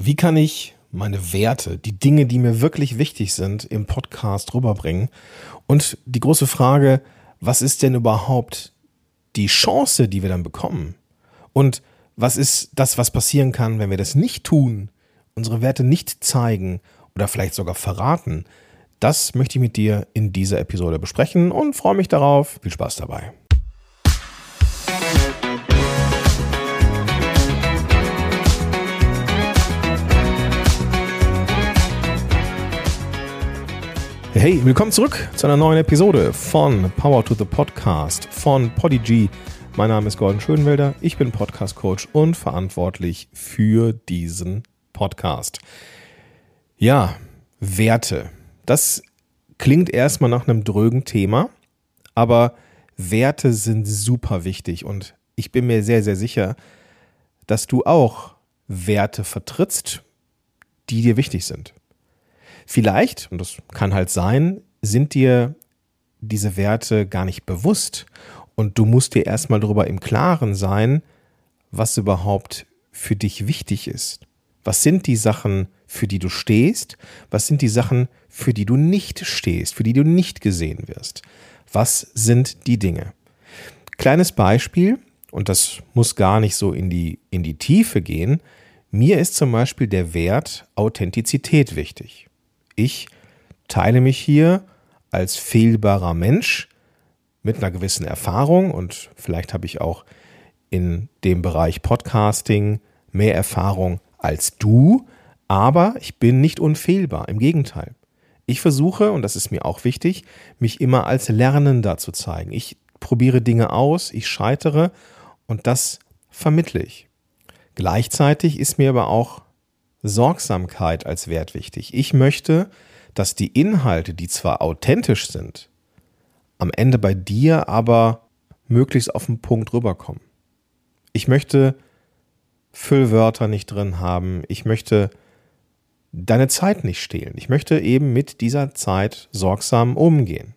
Wie kann ich meine Werte, die Dinge, die mir wirklich wichtig sind, im Podcast rüberbringen? Und die große Frage, was ist denn überhaupt die Chance, die wir dann bekommen? Und was ist das, was passieren kann, wenn wir das nicht tun, unsere Werte nicht zeigen oder vielleicht sogar verraten? Das möchte ich mit dir in dieser Episode besprechen und freue mich darauf. Viel Spaß dabei. Hey, willkommen zurück zu einer neuen Episode von Power to the Podcast von Podigy. Mein Name ist Gordon Schönwelder, ich bin Podcast-Coach und verantwortlich für diesen Podcast. Ja, Werte. Das klingt erstmal nach einem drögen Thema, aber Werte sind super wichtig und ich bin mir sehr, sehr sicher, dass du auch Werte vertrittst, die dir wichtig sind. Vielleicht, und das kann halt sein, sind dir diese Werte gar nicht bewusst und du musst dir erstmal darüber im Klaren sein, was überhaupt für dich wichtig ist. Was sind die Sachen, für die du stehst? Was sind die Sachen, für die du nicht stehst, für die du nicht gesehen wirst? Was sind die Dinge? Kleines Beispiel, und das muss gar nicht so in die Tiefe gehen. Mir ist zum Beispiel der Wert Authentizität wichtig. Ich teile mich hier als fehlbarer Mensch mit einer gewissen Erfahrung und vielleicht habe ich auch in dem Bereich Podcasting mehr Erfahrung als du, aber ich bin nicht unfehlbar, im Gegenteil. Ich versuche, und das ist mir auch wichtig, mich immer als Lernender zu zeigen. Ich probiere Dinge aus, ich scheitere und das vermittle ich. Gleichzeitig ist mir aber auch Sorgsamkeit als Wert wichtig. Ich möchte, dass die Inhalte, die zwar authentisch sind, am Ende bei dir aber möglichst auf den Punkt rüberkommen. Ich möchte Füllwörter nicht drin haben. Ich möchte deine Zeit nicht stehlen. Ich möchte eben mit dieser Zeit sorgsam umgehen,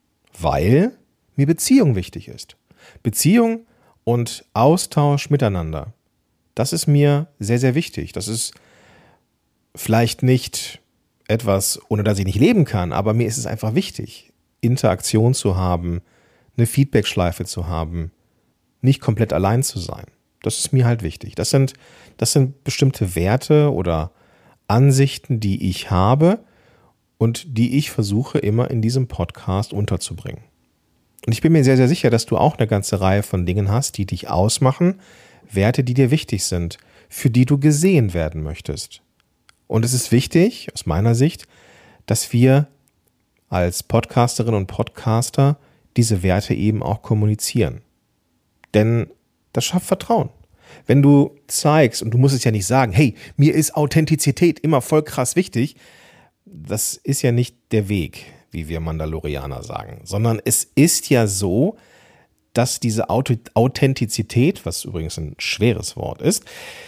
weil mir Beziehung wichtig ist. Beziehung und Austausch miteinander, das ist mir sehr, sehr wichtig. Das ist vielleicht nicht etwas, ohne das ich nicht leben kann, aber mir ist es einfach wichtig, Interaktion zu haben, eine Feedbackschleife zu haben, nicht komplett allein zu sein. Das ist mir halt wichtig. Das sind bestimmte Werte oder Ansichten, die ich habe und die ich versuche immer in diesem Podcast unterzubringen. Und ich bin mir sehr, sehr sicher, dass du auch eine ganze Reihe von Dingen hast, die dich ausmachen, Werte, die dir wichtig sind, für die du gesehen werden möchtest. Und es ist wichtig, aus meiner Sicht, dass wir als Podcasterinnen und Podcaster diese Werte eben auch kommunizieren. Denn das schafft Vertrauen. Wenn du zeigst, und du musst es ja nicht sagen, hey, mir ist Authentizität immer voll krass wichtig, das ist ja nicht der Weg, wie wir Mandalorianer sagen, sondern es ist ja so, dass diese Authentizität, was übrigens ein schweres Wort ist,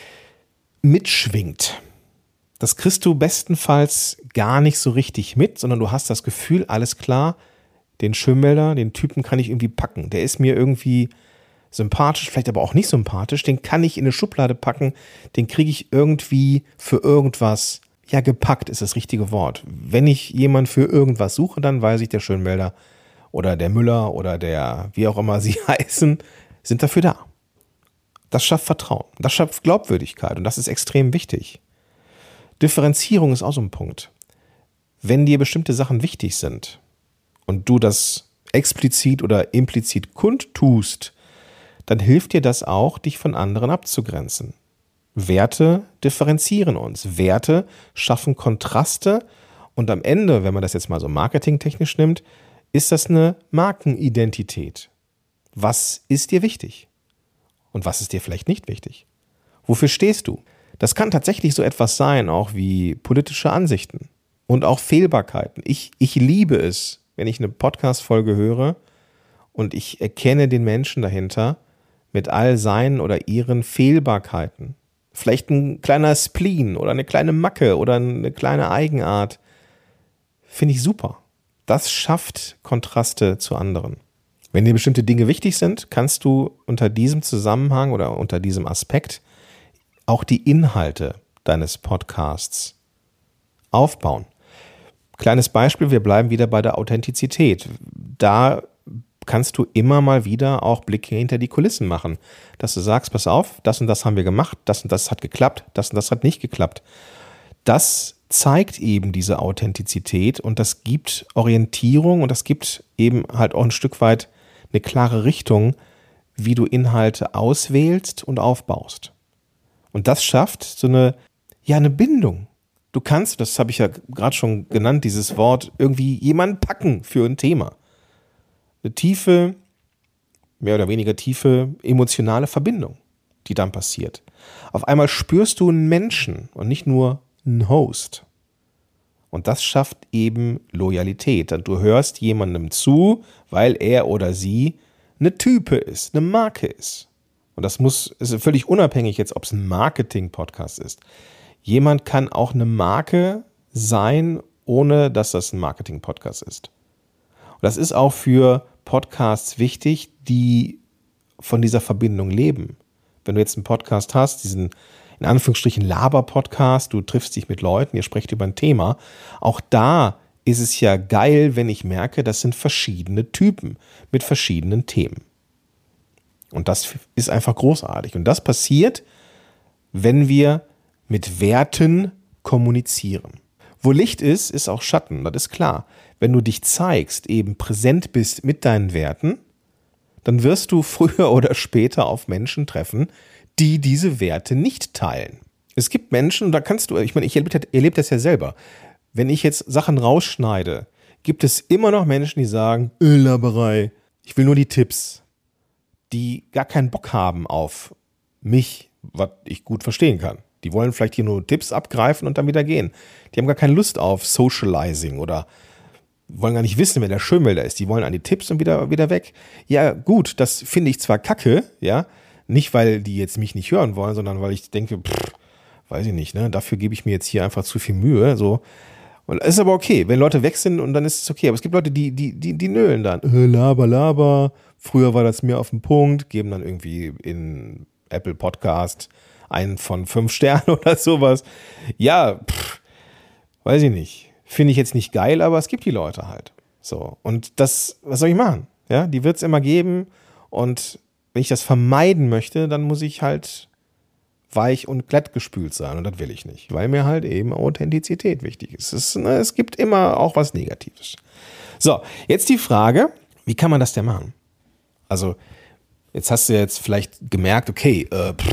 mitschwingt. Das kriegst du bestenfalls gar nicht so richtig mit, sondern du hast das Gefühl, alles klar, den Schönwelder, den Typen kann ich irgendwie packen. Der ist mir irgendwie sympathisch, vielleicht aber auch nicht sympathisch. Den kann ich in eine Schublade packen, den kriege ich irgendwie für irgendwas, ja, gepackt ist das richtige Wort. Wenn ich jemanden für irgendwas suche, dann weiß ich, der Schönwelder oder der Müller oder der, wie auch immer sie heißen, sind dafür da. Das schafft Vertrauen, das schafft Glaubwürdigkeit und das ist extrem wichtig. Differenzierung ist auch so ein Punkt. Wenn dir bestimmte Sachen wichtig sind und du das explizit oder implizit kundtust, dann hilft dir das auch, dich von anderen abzugrenzen. Werte differenzieren uns. Werte schaffen Kontraste und am Ende, wenn man das jetzt mal so marketingtechnisch nimmt, ist das eine Markenidentität. Was ist dir wichtig? Und was ist dir vielleicht nicht wichtig? Wofür stehst du? Das kann tatsächlich so etwas sein, auch wie politische Ansichten und auch Fehlbarkeiten. Ich liebe es, wenn ich eine Podcast-Folge höre und ich erkenne den Menschen dahinter mit all seinen oder ihren Fehlbarkeiten. Vielleicht ein kleiner Spleen oder eine kleine Macke oder eine kleine Eigenart. Finde ich super. Das schafft Kontraste zu anderen. Wenn dir bestimmte Dinge wichtig sind, kannst du unter diesem Zusammenhang oder unter diesem Aspekt auch die Inhalte deines Podcasts aufbauen? Kleines Beispiel, wir bleiben wieder bei der Authentizität. Da kannst du immer mal wieder auch Blicke hinter die Kulissen machen, dass du sagst, pass auf, das und das haben wir gemacht, das und das hat geklappt, das und das hat nicht geklappt. Das zeigt eben diese Authentizität und das gibt Orientierung und das gibt eben halt auch ein Stück weit eine klare Richtung, wie du Inhalte auswählst und aufbaust. Und das schafft so eine Bindung. Du kannst, das habe ich ja gerade schon genannt, dieses Wort, irgendwie jemanden packen für ein Thema. Eine tiefe, mehr oder weniger tiefe emotionale Verbindung, die dann passiert. Auf einmal spürst du einen Menschen und nicht nur einen Host. Und das schafft eben Loyalität. Und du hörst jemandem zu, weil er oder sie eine Type ist, eine Marke ist. Und das ist völlig unabhängig jetzt, ob es ein Marketing-Podcast ist. Jemand kann auch eine Marke sein, ohne dass das ein Marketing-Podcast ist. Und das ist auch für Podcasts wichtig, die von dieser Verbindung leben. Wenn du jetzt einen Podcast hast, diesen in Anführungsstrichen Laber-Podcast, du triffst dich mit Leuten, ihr sprecht über ein Thema, auch da ist es ja geil, wenn ich merke, das sind verschiedene Typen mit verschiedenen Themen. Und das ist einfach großartig. Und das passiert, wenn wir mit Werten kommunizieren. Wo Licht ist, ist auch Schatten, das ist klar. Wenn du dich zeigst, eben präsent bist mit deinen Werten, dann wirst du früher oder später auf Menschen treffen, die diese Werte nicht teilen. Es gibt Menschen, und da kannst du, ich meine, ich erlebe das ja selber. Wenn ich jetzt Sachen rausschneide, gibt es immer noch Menschen, die sagen, Laberei, ich will nur die Tipps, die gar keinen Bock haben auf mich, was ich gut verstehen kann. Die wollen vielleicht hier nur Tipps abgreifen und dann wieder gehen. Die haben gar keine Lust auf Socializing oder wollen gar nicht wissen, wer der Schönwälder ist. Die wollen an die Tipps und wieder weg. Ja gut, das finde ich zwar kacke, ja, nicht weil die jetzt mich nicht hören wollen, sondern weil ich denke, weiß ich nicht, ne, dafür gebe ich mir jetzt hier einfach zu viel Mühe, so. Und es ist aber okay, wenn Leute weg sind und dann ist es okay. Aber es gibt Leute, die nölen dann. Laber. Früher war das mehr auf den Punkt, geben dann irgendwie in Apple Podcast einen von 5 Sternen oder sowas. Ja, weiß ich nicht. Finde ich jetzt nicht geil, aber es gibt die Leute halt. So. Und das, was soll ich machen? Ja, die wird es immer geben. Und wenn ich das vermeiden möchte, dann muss ich halt weich und glatt gespült sein. Und das will ich nicht. Weil mir halt eben Authentizität wichtig ist. Es gibt immer auch was Negatives. So, jetzt die Frage, wie kann man das denn machen? Also, jetzt hast du jetzt vielleicht gemerkt, okay,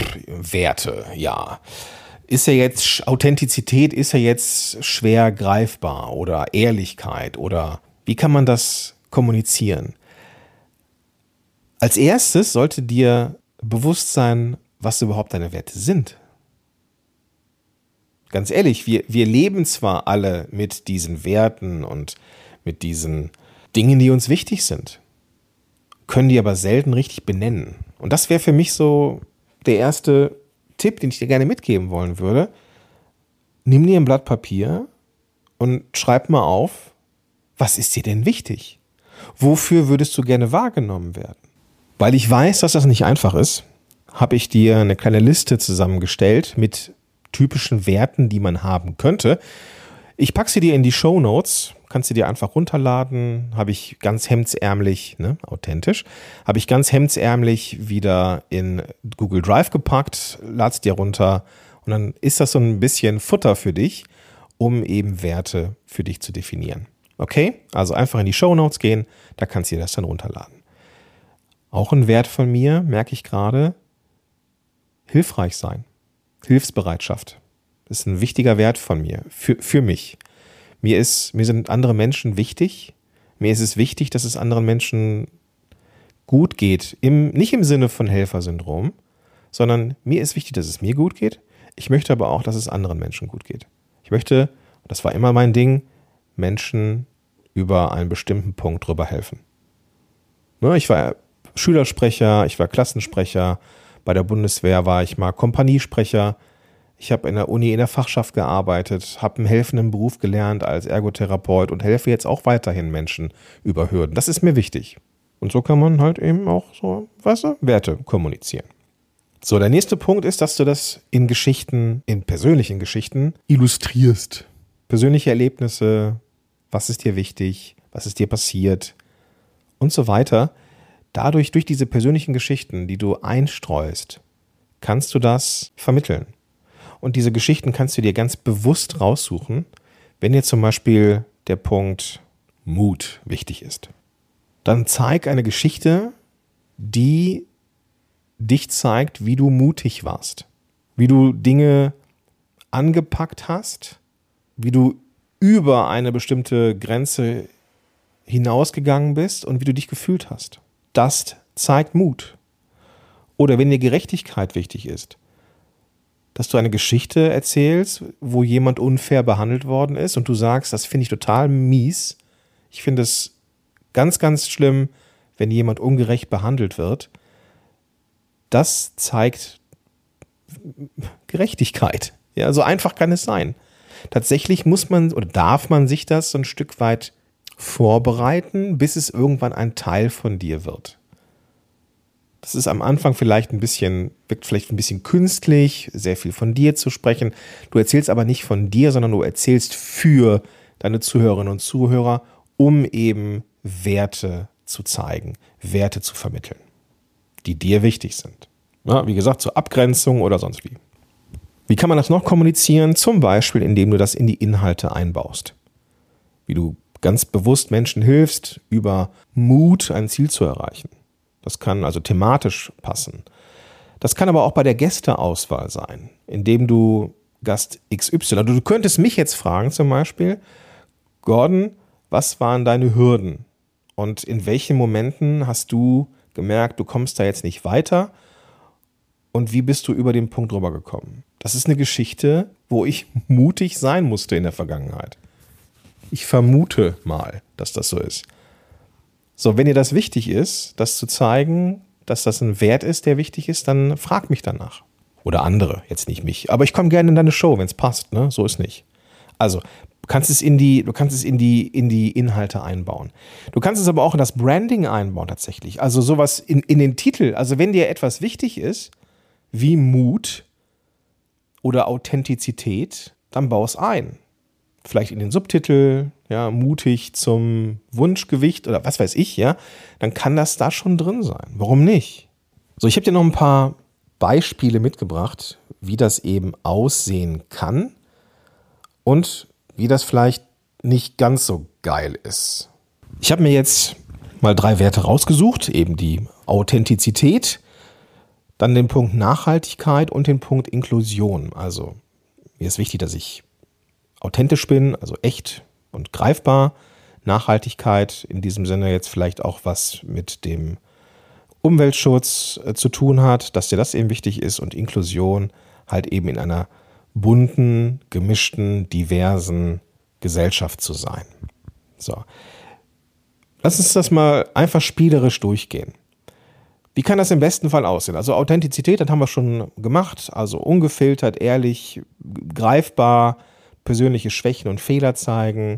Werte, ja. Ist ja jetzt, Authentizität ist ja jetzt schwer greifbar oder Ehrlichkeit oder wie kann man das kommunizieren? Als erstes sollte dir bewusst sein, was überhaupt deine Werte sind. Ganz ehrlich, wir leben zwar alle mit diesen Werten und mit diesen Dingen, die uns wichtig sind, können die aber selten richtig benennen. Und das wäre für mich so der erste Tipp, den ich dir gerne mitgeben wollen würde. Nimm dir ein Blatt Papier und schreib mal auf, was ist dir denn wichtig? Wofür würdest du gerne wahrgenommen werden? Weil ich weiß, dass das nicht einfach ist, habe ich dir eine kleine Liste zusammengestellt mit typischen Werten, die man haben könnte. Ich packe sie dir in die Shownotes, kannst du dir einfach runterladen, habe ich ganz hemdsärmlich, authentisch, habe ich ganz hemdsärmlich wieder in Google Drive gepackt, lad's dir runter und dann ist das so ein bisschen Futter für dich, um eben Werte für dich zu definieren. Okay? Also einfach in die Shownotes gehen, da kannst du dir das dann runterladen. Auch ein Wert von mir, merke ich gerade, hilfreich sein, Hilfsbereitschaft. Das ist ein wichtiger Wert von mir, für mich. Mir sind andere Menschen wichtig. Mir ist es wichtig, dass es anderen Menschen gut geht. Nicht im Sinne von Helfersyndrom, sondern mir ist wichtig, dass es mir gut geht. Ich möchte aber auch, dass es anderen Menschen gut geht. Ich möchte, das war immer mein Ding, Menschen über einen bestimmten Punkt drüber helfen. Ich war Schülersprecher, ich war Klassensprecher, bei der Bundeswehr war ich mal Kompaniesprecher. Ich habe in der Uni in der Fachschaft gearbeitet, habe einen helfenden Beruf gelernt als Ergotherapeut und helfe jetzt auch weiterhin Menschen über Hürden. Das ist mir wichtig. Und so kann man halt eben auch so, Werte kommunizieren. So, der nächste Punkt ist, dass du das in persönlichen Geschichten illustrierst. Persönliche Erlebnisse, was ist dir wichtig, was ist dir passiert und so weiter. Dadurch, durch diese persönlichen Geschichten, die du einstreust, kannst du das vermitteln. Und diese Geschichten kannst du dir ganz bewusst raussuchen, wenn dir zum Beispiel der Punkt Mut wichtig ist. Dann zeig eine Geschichte, die dich zeigt, wie du mutig warst, wie du Dinge angepackt hast, wie du über eine bestimmte Grenze hinausgegangen bist und wie du dich gefühlt hast. Das zeigt Mut. Oder wenn dir Gerechtigkeit wichtig ist, dass du eine Geschichte erzählst, wo jemand unfair behandelt worden ist und du sagst, das finde ich total mies. Ich finde es ganz, ganz schlimm, wenn jemand ungerecht behandelt wird. Das zeigt Gerechtigkeit. Ja, so einfach kann es sein. Tatsächlich muss man oder darf man sich das so ein Stück weit vorbereiten, bis es irgendwann ein Teil von dir wird. Das ist am Anfang wirkt vielleicht ein bisschen künstlich, sehr viel von dir zu sprechen. Du erzählst aber nicht von dir, sondern du erzählst für deine Zuhörerinnen und Zuhörer, um eben Werte zu zeigen, Werte zu vermitteln, die dir wichtig sind. Ja, wie gesagt, zur Abgrenzung oder sonst wie. Wie kann man das noch kommunizieren? Zum Beispiel, indem du das in die Inhalte einbaust. Wie du ganz bewusst Menschen hilfst, über Mut ein Ziel zu erreichen. Das kann also thematisch passen. Das kann aber auch bei der Gästeauswahl sein, indem du Gast XY, du könntest mich jetzt fragen zum Beispiel, Gordon, was waren deine Hürden? Und in welchen Momenten hast du gemerkt, du kommst da jetzt nicht weiter? Und wie bist du über den Punkt drüber gekommen? Das ist eine Geschichte, wo ich mutig sein musste in der Vergangenheit. Ich vermute mal, dass das so ist. So, wenn dir das wichtig ist, das zu zeigen, dass das ein Wert ist, der wichtig ist, dann frag mich danach. Oder andere, jetzt nicht mich. Aber ich komme gerne in deine Show, wenn es passt, ne? So ist nicht. Also, du kannst es in die Inhalte einbauen. Du kannst es aber auch in das Branding einbauen tatsächlich. Also sowas in den Titel. Also wenn dir etwas wichtig ist, wie Mut oder Authentizität, dann bau es ein. Vielleicht in den Subtitel, ja, mutig zum Wunschgewicht oder was weiß ich, ja, dann kann das da schon drin sein. Warum nicht? So, ich habe dir noch ein paar Beispiele mitgebracht, wie das eben aussehen kann und wie das vielleicht nicht ganz so geil ist. Ich habe mir jetzt mal 3 Werte rausgesucht, eben die Authentizität, dann den Punkt Nachhaltigkeit und den Punkt Inklusion. Also mir ist wichtig, dass ich authentisch bin, also echt und greifbar. Nachhaltigkeit in diesem Sinne jetzt vielleicht auch was mit dem Umweltschutz zu tun hat, dass dir das eben wichtig ist und Inklusion halt eben in einer bunten, gemischten, diversen Gesellschaft zu sein. So. Lass uns das mal einfach spielerisch durchgehen. Wie kann das im besten Fall aussehen? Also Authentizität, das haben wir schon gemacht, also ungefiltert, ehrlich, greifbar, persönliche Schwächen und Fehler zeigen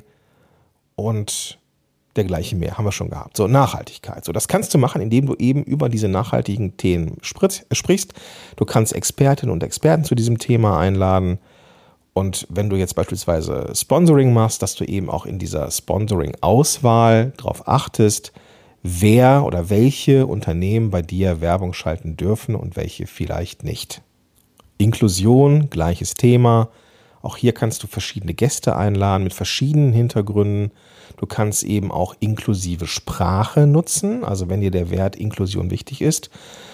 und dergleichen mehr, haben wir schon gehabt. So, Nachhaltigkeit. So, das kannst du machen, indem du eben über diese nachhaltigen Themen sprichst. Du kannst Expertinnen und Experten zu diesem Thema einladen. Und wenn du jetzt beispielsweise Sponsoring machst, dass du eben auch in dieser Sponsoring-Auswahl darauf achtest, wer oder welche Unternehmen bei dir Werbung schalten dürfen und welche vielleicht nicht. Inklusion, gleiches Thema. Auch hier kannst du verschiedene Gäste einladen mit verschiedenen Hintergründen. Du kannst eben auch inklusive Sprache nutzen. Also wenn dir der Wert Inklusion wichtig ist,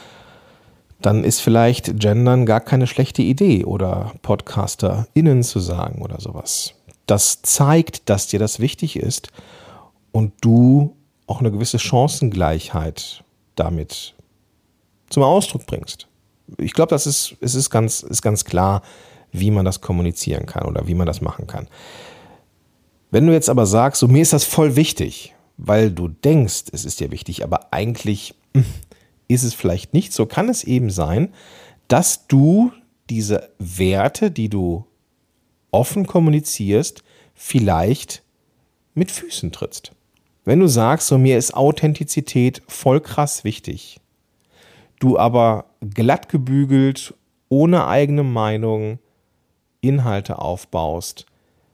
dann ist vielleicht Gendern gar keine schlechte Idee oder PodcasterInnen zu sagen oder sowas. Das zeigt, dass dir das wichtig ist und du auch eine gewisse Chancengleichheit damit zum Ausdruck bringst. Ich glaube, es ist ganz klar, wie man das kommunizieren kann oder wie man das machen kann. Wenn du jetzt aber sagst, so mir ist das voll wichtig, weil du denkst, es ist dir wichtig, aber eigentlich ist es vielleicht nicht so, kann es eben sein, dass du diese Werte, die du offen kommunizierst, vielleicht mit Füßen trittst. Wenn du sagst, so mir ist Authentizität voll krass wichtig, du aber glatt gebügelt, ohne eigene Meinung Inhalte aufbaust,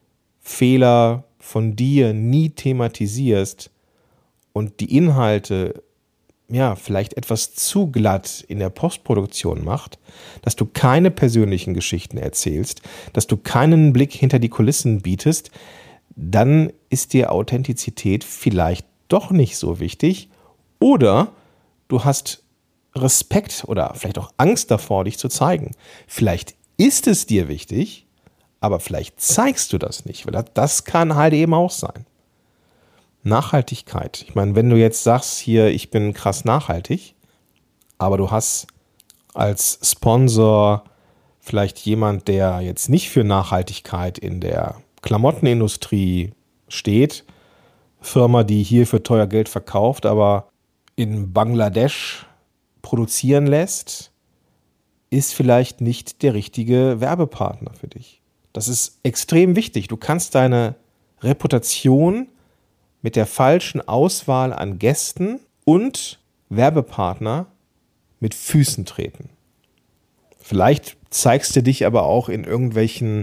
Fehler von dir nie thematisierst und die Inhalte vielleicht etwas zu glatt in der Postproduktion macht, dass du keine persönlichen Geschichten erzählst, dass du keinen Blick hinter die Kulissen bietest, dann ist dir Authentizität vielleicht doch nicht so wichtig oder du hast Respekt oder vielleicht auch Angst davor, dich zu zeigen. Vielleicht ist es dir wichtig, aber vielleicht zeigst du das nicht, weil das kann halt eben auch sein. Nachhaltigkeit. Ich meine, wenn du jetzt sagst, hier, ich bin krass nachhaltig, aber du hast als Sponsor vielleicht jemand, der jetzt nicht für Nachhaltigkeit in der Klamottenindustrie steht, Firma, die hier für teuer Geld verkauft, aber in Bangladesch produzieren lässt, ist vielleicht nicht der richtige Werbepartner für dich. Das ist extrem wichtig. Du kannst deine Reputation mit der falschen Auswahl an Gästen und Werbepartner mit Füßen treten. Vielleicht zeigst du dich aber auch in irgendwelchen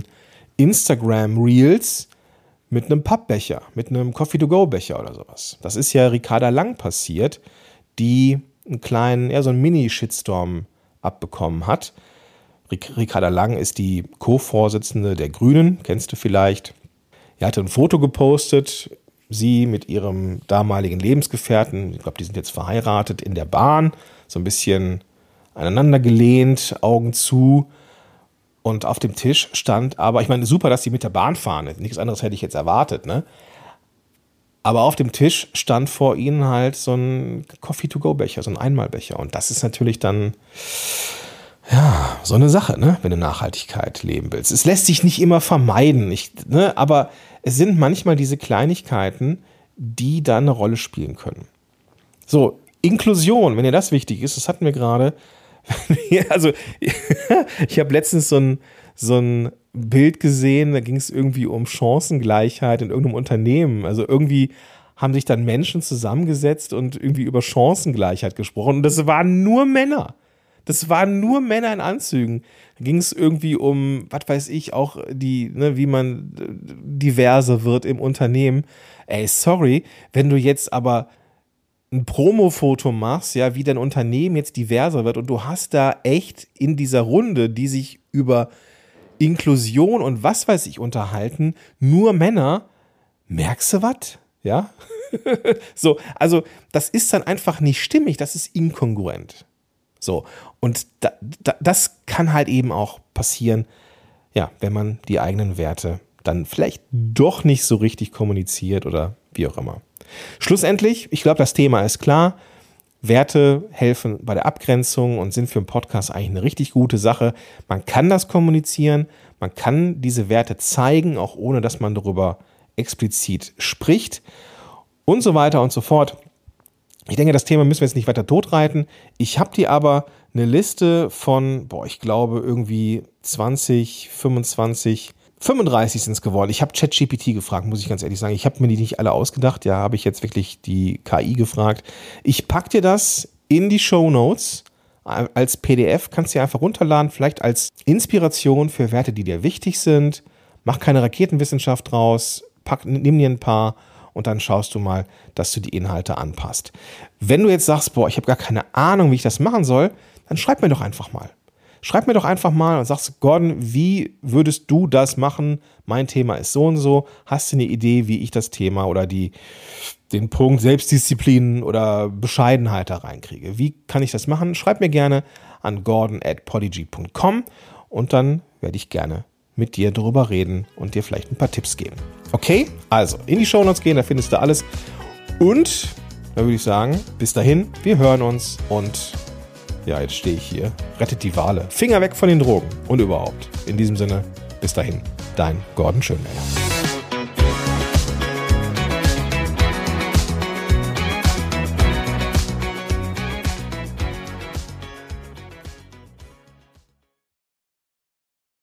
Instagram-Reels mit einem Pappbecher, mit einem Coffee-to-go-Becher oder sowas. Das ist ja Ricarda Lang passiert, die einen kleinen, so einen Mini-Shitstorm abbekommen hat. Ricarda Lang ist die Co-Vorsitzende der Grünen, kennst du vielleicht. Er hatte ein Foto gepostet, sie mit ihrem damaligen Lebensgefährten, ich glaube, die sind jetzt verheiratet, in der Bahn, so ein bisschen aneinander gelehnt, Augen zu. Und auf dem Tisch stand aber, ich meine, super, dass sie mit der Bahn fahren, nichts anderes hätte ich jetzt erwartet, ne? Aber auf dem Tisch stand vor ihnen halt so ein Coffee-to-go-Becher, so ein Einmalbecher. Und das ist natürlich dann, so eine Sache, ne, wenn du Nachhaltigkeit leben willst. Es lässt sich nicht immer vermeiden, aber es sind manchmal diese Kleinigkeiten, die da eine Rolle spielen können. So, Inklusion, wenn dir das wichtig ist, das hatten wir gerade. Also, ich habe letztens so ein Bild gesehen, da ging es irgendwie um Chancengleichheit in irgendeinem Unternehmen. Also irgendwie haben sich dann Menschen zusammengesetzt und irgendwie über Chancengleichheit gesprochen. Und das waren nur Männer. Das waren nur Männer in Anzügen. Da ging es irgendwie um, was weiß ich, auch wie man diverser wird im Unternehmen. Ey, sorry, wenn du jetzt aber ein Promo-Foto machst, wie dein Unternehmen jetzt diverser wird und du hast da echt in dieser Runde, die sich über Inklusion und was weiß ich unterhalten, nur Männer, merkst du was? Ja? So, also das ist dann einfach nicht stimmig, das ist inkongruent. So, und das kann halt eben auch passieren, wenn man die eigenen Werte dann vielleicht doch nicht so richtig kommuniziert oder wie auch immer. Schlussendlich, ich glaube, das Thema ist klar. Werte helfen bei der Abgrenzung und sind für einen Podcast eigentlich eine richtig gute Sache. Man kann das kommunizieren, man kann diese Werte zeigen, auch ohne dass man darüber explizit spricht und so weiter und so fort. Ich denke, das Thema müssen wir jetzt nicht weiter totreiten. Ich habe dir aber eine Liste von, ich glaube irgendwie 20, 25, 35 sind es geworden. Ich habe ChatGPT gefragt, muss ich ganz ehrlich sagen. Ich habe mir die nicht alle ausgedacht. Ja, habe ich jetzt wirklich die KI gefragt. Ich packe dir das in die Shownotes als PDF. Kannst du dir einfach runterladen, vielleicht als Inspiration für Werte, die dir wichtig sind. Mach keine Raketenwissenschaft draus. Nimm dir ein paar und dann schaust du mal, dass du die Inhalte anpasst. Wenn du jetzt sagst, ich habe gar keine Ahnung, wie ich das machen soll, dann schreib mir doch einfach mal. Schreib mir doch einfach mal und sagst, Gordon, wie würdest du das machen? Mein Thema ist so und so. Hast du eine Idee, wie ich das Thema oder den Punkt Selbstdisziplin oder Bescheidenheit da reinkriege? Wie kann ich das machen? Schreib mir gerne an gordon@podigy.com und dann werde ich gerne mit dir darüber reden und dir vielleicht ein paar Tipps geben. Okay? Also, in die Shownotes gehen, da findest du alles. Und da würde ich sagen, bis dahin, wir hören uns und jetzt stehe ich hier. Rettet die Wale. Finger weg von den Drogen und überhaupt. In diesem Sinne, bis dahin, dein Gordon Schönwälder.